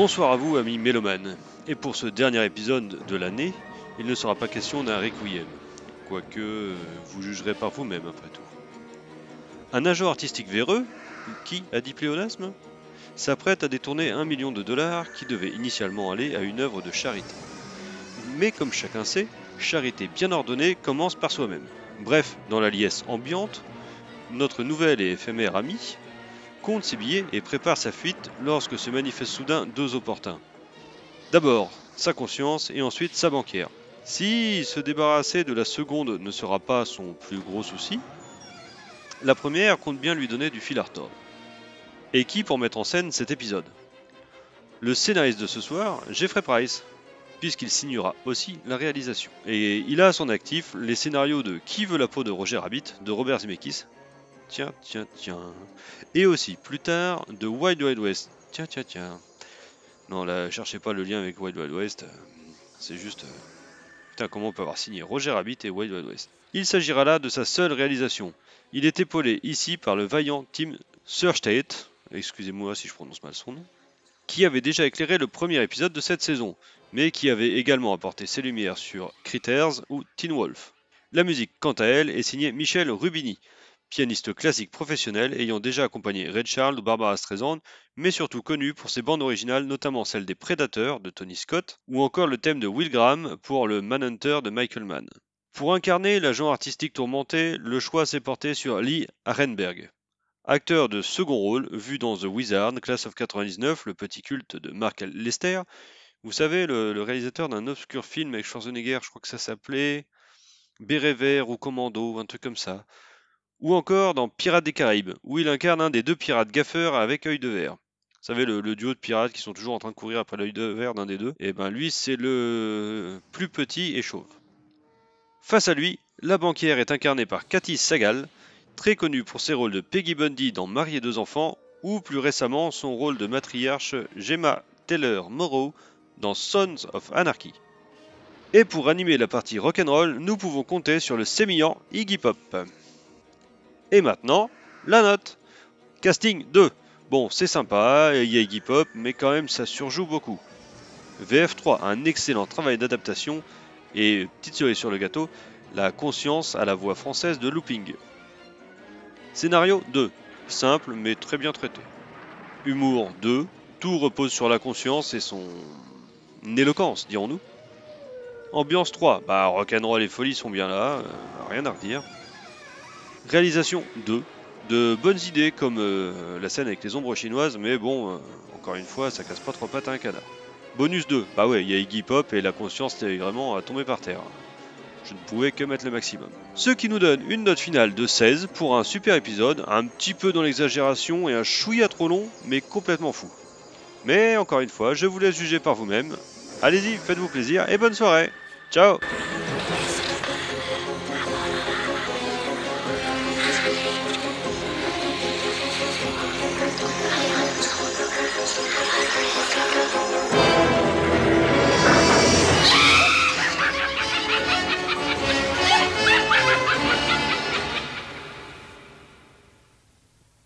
Bonsoir à vous, amis mélomanes. Et pour ce dernier épisode de l'année, il ne sera pas question d'un requiem. Quoique, vous jugerez par vous-même après tout. Un agent artistique véreux, qui a dit pléonasme, s'apprête à détourner 1 million de dollars qui devait initialement aller à une œuvre de charité. Mais comme chacun sait, charité bien ordonnée commence par soi-même. Bref, dans la liesse ambiante, notre nouvel et éphémère ami compte ses billets et prépare sa fuite lorsque se manifestent soudain deux opportuns. D'abord, sa conscience et ensuite sa banquière. Si se débarrasser de la seconde ne sera pas son plus gros souci, la première compte bien lui donner du fil à retordre. Et qui pour mettre en scène cet épisode? Le scénariste de ce soir, Jeffrey Price, puisqu'il signera aussi la réalisation. Et il a à son actif les scénarios de Qui veut la peau de Roger Rabbit de Robert Zemeckis. Tiens. Et aussi, plus tard, de Wild Wild West. Tiens. Non, là, cherchez pas le lien avec Wild Wild West. C'est juste... Putain, comment on peut avoir signé Roger Rabbit et Wild Wild West? Il s'agira là de sa seule réalisation. Il est épaulé ici par le vaillant Tim Surstedt, excusez-moi si je prononce mal son nom, qui avait déjà éclairé le premier épisode de cette saison, mais qui avait également apporté ses lumières sur Critters ou Teen Wolf. La musique, quant à elle, est signée Michel Rubini, pianiste classique professionnel ayant déjà accompagné Ray Charles ou Barbara Streisand, mais surtout connu pour ses bandes originales, notamment celle des Predators de Tony Scott, ou encore le thème de Will Graham pour le Manhunter de Michael Mann. Pour incarner l'agent artistique tourmenté, le choix s'est porté sur Lee Arenberg. Acteur de second rôle, vu dans The Wizard, Class of 99, le petit culte de Mark Lester, vous savez, le réalisateur d'un obscur film avec Schwarzenegger, je crois que ça s'appelait Béret Vert ou Commando, un truc comme ça. Ou encore dans Pirates des Caraïbes, où il incarne un des deux pirates gaffeurs avec œil de verre. Vous savez, le duo de pirates qui sont toujours en train de courir après l'œil de verre d'un des deux. Et ben lui, c'est le plus petit et chauve. Face à lui, la banquière est incarnée par Kathy Sagal, très connue pour ses rôles de Peggy Bundy dans Marier deux enfants, ou plus récemment son rôle de matriarche Gemma Taylor Morrow dans Sons of Anarchy. Et pour animer la partie rock'n'roll, nous pouvons compter sur le sémillant Iggy Pop. Et maintenant, la note. Casting 2. Bon, c'est sympa, il y a Iggy Pop, mais quand même ça surjoue beaucoup. VF3 a un excellent travail d'adaptation, et petite cerise sur le gâteau, la conscience à la voix française de Looping. Scénario 2. Simple mais très bien traité. Humour 2. Tout repose sur la conscience et son éloquence, dirons-nous. Ambiance 3. Rock'n'roll et folie sont bien là, rien à redire. Réalisation 2. De bonnes idées comme la scène avec les ombres chinoises, mais bon, encore une fois, ça casse pas trois pattes à un canard. Bonus 2. Bah ouais, il y a Iggy Pop et la conscience est vraiment à tomber par terre. Je ne pouvais que mettre le maximum. Ce qui nous donne une note finale de 16 pour un super épisode, un petit peu dans l'exagération et un chouïa trop long, mais complètement fou. Mais encore une fois, je vous laisse juger par vous-même. Allez-y, faites-vous plaisir et bonne soirée. Ciao!